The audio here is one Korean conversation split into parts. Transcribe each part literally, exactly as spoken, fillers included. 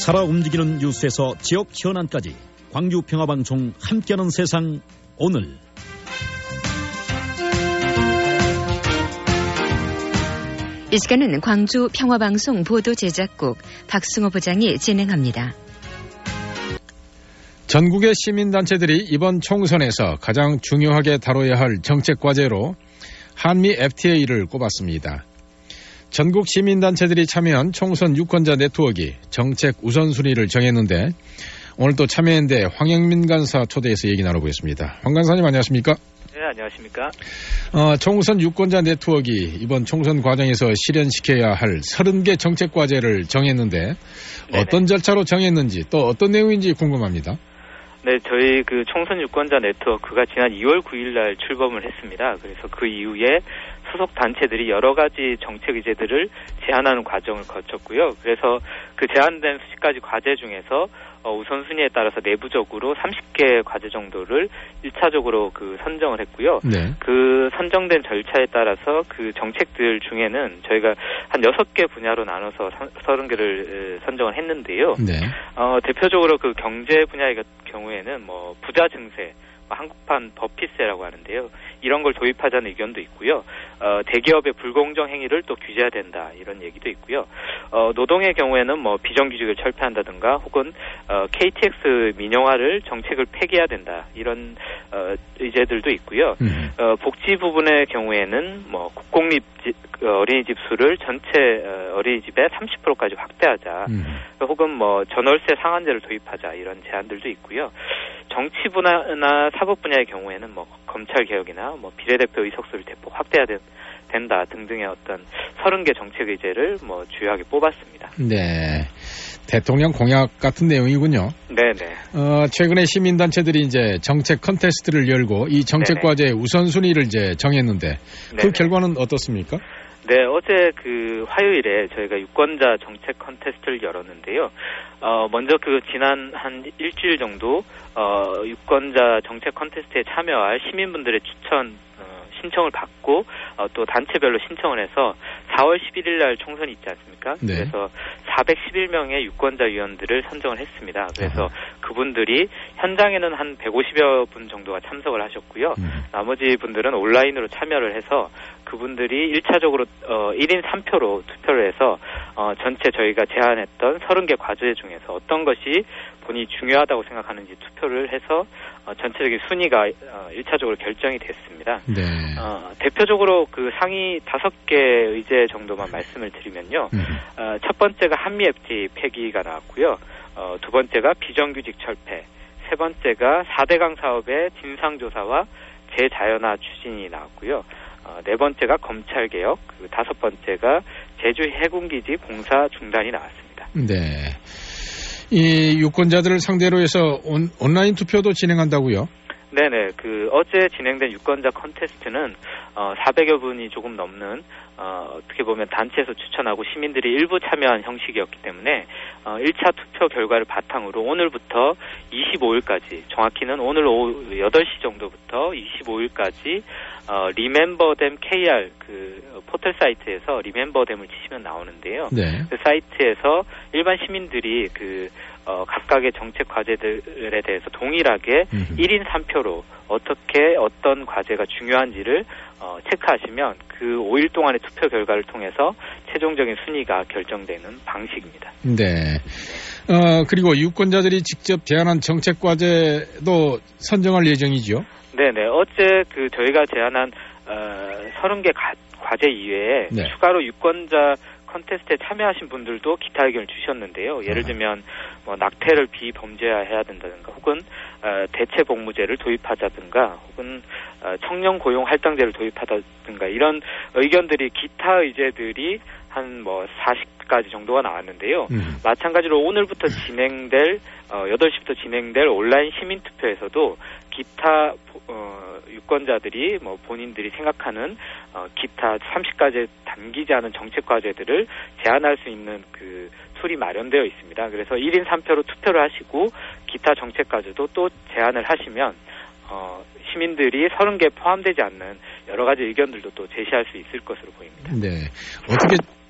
살아 움직이는 뉴스에서 지역 현안까지 광주 평화방송 함께하는 세상 오늘. 이 시간은 광주 평화방송 보도제작국 박승호 부장이 진행합니다. 전국의 시민단체들이 이번 총선에서 가장 중요하게 다뤄야 할 정책과제로 한미 에프티에이를 꼽았습니다. 전국 시민단체들이 참여한 총선 유권자 네트워크가 정책 우선순위를 정했는데 오늘 또 참여연대 황영민 간사 초대해서 얘기 나눠보겠습니다. 황 간사님 안녕하십니까? 네, 안녕하십니까? 어, 총선 유권자 네트워크가 이번 총선 과정에서 실현시켜야 할 서른 개 정책과제를 정했는데 네네. 어떤 절차로 정했는지 또 어떤 내용인지 궁금합니다. 네, 저희 그 총선 유권자 네트워크가 지난 이월 구일 날 출범을 했습니다. 그래서 그 이후에 소속 단체들이 여러 가지 정책 의제들을 제안하는 과정을 거쳤고요. 그래서 그 제안된 수십 가지 과제 중에서 어, 우선순위에 따라서 내부적으로 서른 개 과제 정도를 일 차적으로 그 선정을 했고요. 네. 그 선정된 절차에 따라서 그 정책들 중에는 저희가 한 여섯 개 분야로 나눠서 서른 개를 선정을 했는데요. 네. 어, 대표적으로 그 경제 분야의 경우에는 뭐 부자 증세, 한국판 버피세라고 하는데요. 이런 걸 도입하자는 의견도 있고요. 어, 대기업의 불공정 행위를 또 규제해야 된다 이런 얘기도 있고요. 어, 노동의 경우에는 뭐 비정규직을 철폐한다든가 혹은 어, 케이티엑스 민영화를 정책을 폐기해야 된다 이런 어, 의제들도 있고요. 음. 어, 복지 부분의 경우에는 뭐 국공립 어린이집 수를 전체 어린이집의 삼십 퍼센트까지 확대하자. 음. 혹은 뭐 전월세 상한제를 도입하자 이런 제안들도 있고요. 정치 분야나 사법 분야의 경우에는 뭐 검찰 개혁이나 뭐 비례대표 의석수를 대폭 확대해야 된, 된다 등등의 어떤 서른 개 정책 의제를 뭐 주요하게 뽑았습니다. 네. 대통령 공약 같은 내용이군요. 네네. 어, 최근에 시민단체들이 이제 정책 컨테스트를 열고 이 정책 과제의 우선순위를 이제 정했는데 그 네네. 결과는 어떻습니까? 네, 어제 그 화요일에 저희가 유권자 정책 컨테스트를 열었는데요. 어, 먼저 그 지난 한 일주일 정도, 어, 유권자 정책 컨테스트에 참여할 시민분들의 추천, 어, 신청을 받고, 어, 또 단체별로 신청을 해서 사월 십일일 날 총선이 있지 않습니까? 네. 그래서 사백십일 명의 유권자 위원들을 선정을 했습니다. 그래서 아하. 그분들이 현장에는 한 백오십여 분 정도가 참석을 하셨고요. 음. 나머지 분들은 온라인으로 참여를 해서 그분들이 일 차적으로 어, 일 인 삼 표로 투표를 해서 어, 전체 저희가 제안했던 서른 개 과제 중에서 어떤 것이 본인이 중요하다고 생각하는지 투표를 해서 어, 전체적인 순위가 어, 일 차적으로 결정이 됐습니다. 네. 어, 대표적으로 그 상위 다섯 개 의제 정도만 말씀을 드리면요. 음. 어, 첫 번째가 한미 에프티에이 폐기가 나왔고요. 어, 두 번째가 비정규직 철폐, 세 번째가 사대강 사업의 진상조사와 재자연화 추진이 나왔고요. 어, 네 번째가 검찰개혁, 그 다섯 번째가 제주 해군기지 공사 중단이 나왔습니다. 네. 이 유권자들을 상대로 해서 온, 온라인 투표도 진행한다고요? 네네. 그 어제 진행된 유권자 컨테스트는 어, 사백여 분이 조금 넘는 어, 어떻게 보면 단체에서 추천하고 시민들이 일부 참여한 형식이었기 때문에 어, 일 차 투표 결과를 바탕으로 오늘부터 이십오일까지 정확히는 오늘 오후 여덟 시 정도부터 이십오일까지 어, 리멤버댐 케이알 그 포털 사이트에서 리멤버댐을 치시면 나오는데요. 네. 그 사이트에서 일반 시민들이 그 어, 각각의 정책 과제들에 대해서 동일하게 음흠. 일 인 삼 표로 어떻게 어떤 과제가 중요한지를 어, 체크하시면 그 오 일 동안의 투표 결과를 통해서 최종적인 순위가 결정되는 방식입니다. 네. 어, 그리고 유권자들이 직접 제안한 정책 과제도 선정할 예정이죠? 네네. 어제 그 저희가 제안한 어, 서른 개 가, 과제 이외에 네. 추가로 유권자 컨테스트에 참여하신 분들도 기타 의견을 주셨는데요. 예를 들면 뭐 낙태를 비범죄화해야 된다든가 혹은 어, 대체 복무제를 도입하자든가 혹은 어, 청년 고용 할당제를 도입하다든가 이런 의견들이 기타 의제들이 한 뭐 사십 가지 정도가 나왔는데요. 음. 마찬가지로 오늘부터 진행될 어, 여덟 시부터 진행될 온라인 시민투표에서도 기타 어, 유권자들이 뭐 본인들이 생각하는 어, 기타 서른 가지 담기지 않은 정책 과제들을 제안할 수 있는 그 툴이 마련되어 있습니다. 그래서 일 인 삼 표로 투표를 하시고 기타 정책 과제도 또 제안을 하시면 어, 시민들이 서른 개 포함되지 않는 여러 가지 의견들도 또 제시할 수 있을 것으로 보입니다. 네. 어떻게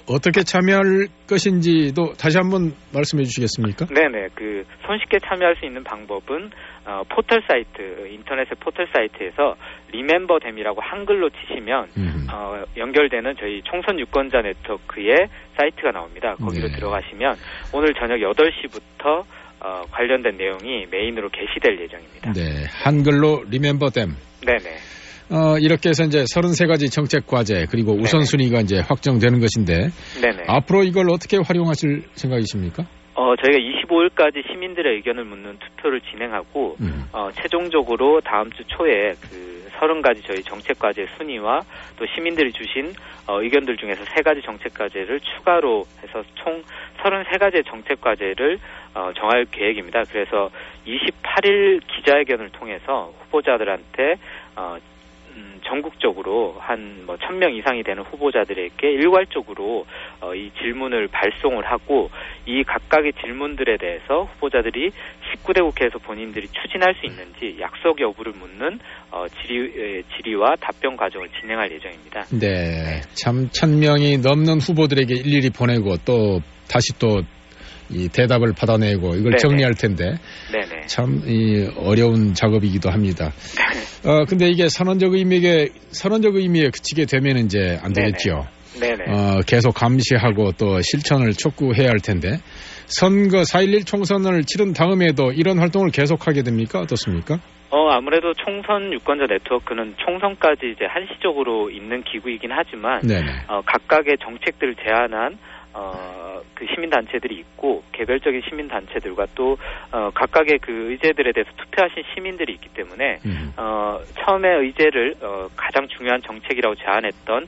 어떻게 참여할 것인지도 다시 한번 말씀해 주시겠습니까? 네네. 그 손쉽게 참여할 수 있는 방법은 어, 포털 사이트, 인터넷의 포털 사이트에서 리멤버댐이라고 한글로 치시면 음. 어, 연결되는 저희 총선 유권자 네트워크의 사이트가 나옵니다. 거기로 네. 들어가시면 오늘 저녁 여덟 시부터 어, 관련된 내용이 메인으로 게시될 예정입니다. 네, 한글로 리멤버댐. 네네. 어, 이렇게 해서 이제 서른세 가지 정책 과제 그리고 우선순위가 이제 확정되는 것인데 네네. 앞으로 이걸 어떻게 활용하실 생각이십니까? 어, 저희가 이십오일까지 시민들의 의견을 묻는 투표를 진행하고 음. 어, 최종적으로 다음 주 초에 그 서른 가지 저희 정책 과제 순위와 또 시민들이 주신 어, 의견들 중에서 세 가지 정책 과제를 추가로 해서 총 서른세 가지의 정책 과제를 어, 정할 계획입니다. 그래서 이십팔일 기자회견을 통해서 후보자들한테 어, 음, 전국적으로 한 뭐 천 명 이상이 되는 후보자들에게 일괄적으로 어, 이 질문을 발송을 하고 이 각각의 질문들에 대해서 후보자들이 십구 대 국회에서 본인들이 추진할 수 있는지 약속 여부를 묻는 어, 질의, 질의와 답변 과정을 진행할 예정입니다. 네, 참 천 명이 넘는 후보들에게 일일이 보내고 또 다시 또 이 대답을 받아내고 이걸 네네. 정리할 텐데 네네. 참 이 어려운 작업이기도 합니다. 어 근데 이게 선언적 의미에 선언적 의미에 그치게 되면 이제 안 되겠죠. 네네. 어 계속 감시하고 또 실천을 촉구해야 할 텐데 선거 사 일일 총선을 치른 다음에도 이런 활동을 계속하게 됩니까? 어떻습니까? 어, 아무래도 총선 유권자 네트워크는 총선까지 이제 한시적으로 있는 기구이긴 하지만, 네네. 어, 각각의 정책들을 제안한, 어, 그 시민단체들이 있고, 개별적인 시민단체들과 또, 어, 각각의 그 의제들에 대해서 투표하신 시민들이 있기 때문에, 음. 어, 처음에 의제를, 어, 가장 중요한 정책이라고 제안했던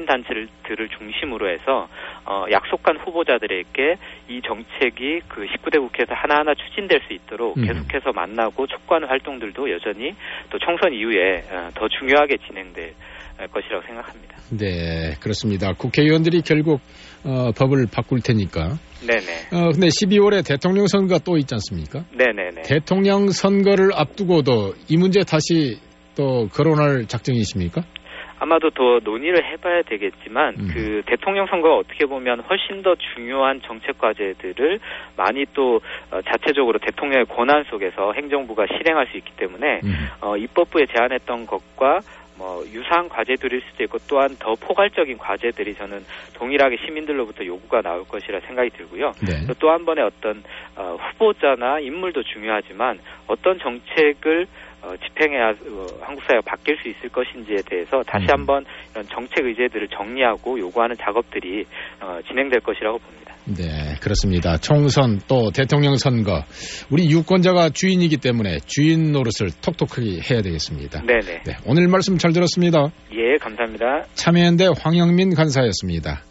시민단체들을 중심으로 해서, 어, 약속한 후보자들에게 이 정책이 그 십구 대 국회에서 하나하나 추진될 수 있도록 음. 계속해서 만나고 촉구하는 활동들도 여전히 또 총선 이후에 어, 더 중요하게 진행될 것이라고 생각합니다. 네, 그렇습니다. 국회의원들이 결국 어, 법을 바꿀 테니까. 네네. 어, 근데 십이월에 대통령 선거가 또 있지 않습니까? 네네네. 대통령 선거를 앞두고도 이 문제 다시 또 거론할 작정이십니까? 아마도 더 논의를 해봐야 되겠지만 음. 그 대통령 선거가 어떻게 보면 훨씬 더 중요한 정책 과제들을 많이 또 어, 자체적으로 대통령의 권한 속에서 행정부가 실행할 수 있기 때문에 음. 어, 입법부에 제안했던 것과 뭐 유사한 과제들일 수도 있고 또한 더 포괄적인 과제들이 저는 동일하게 시민들로부터 요구가 나올 것이라 생각이 들고요. 네. 또 한 번의 어떤 어, 후보자나 인물도 중요하지만 어떤 정책을 어, 집행해야 어, 한국 사회가 바뀔 수 있을 것인지에 대해서 다시 음. 한번 이런 정책 의제들을 정리하고 요구하는 작업들이 어, 진행될 것이라고 봅니다. 네, 그렇습니다. 총선 또 대통령 선거 우리 유권자가 주인이기 때문에 주인 노릇을 톡톡하게 해야 되겠습니다. 네네. 네, 오늘 말씀 잘 들었습니다. 예, 감사합니다. 참여연대 황영민 간사였습니다.